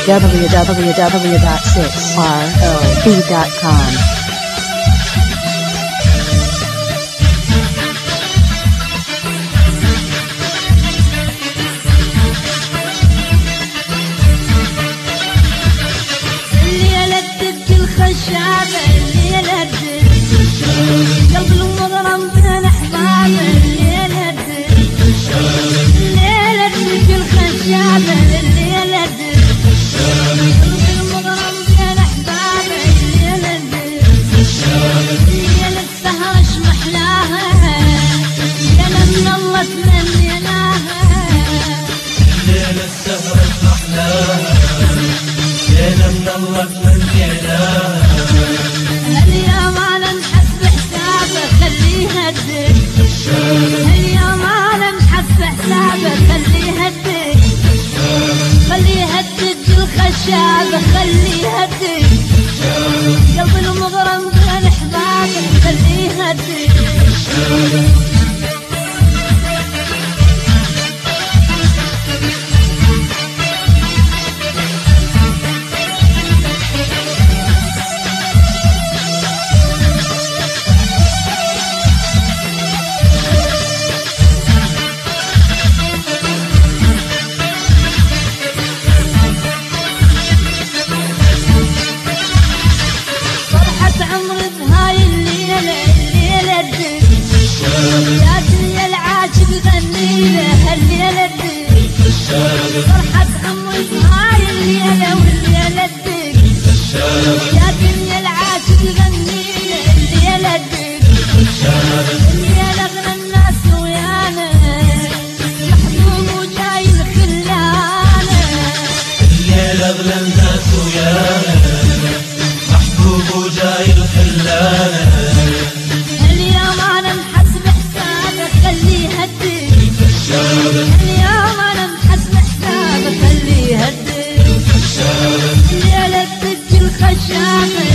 www.6rob.com. الشعب الليلة قلب المغرم بين احباب الليلة الليلة كل خشاب الليلة قلب المغرم بين احباب الليلة ليلة السهرة اش محلاها ليلة من الله تمنيناها ليلة السهرة اش محلاها ليلة من الله تمنيناها هاليوم انا نحس بحسابك خليه يهدك هاليوم انا نحس بحسابك خليه يهدك خليه يهدك الخشابة خليه يهدك قلب المغرم بين احبابك خليه يهدك يا دنيا العاشق غني له هالليلة فرحة عمري هاي الليلة والليلة يا دنيا العاشق غني له الليلة الليلة اغنى الناس ويانا محبوب وجاي الخلانة الليلة اغلى الناس ويانا محبوب وجاي الخلانة اليوم انا نحس بحسابك خليه يهدك اليوم انا نحس بحسابك خليه يهدك الليلة تجي الخشابة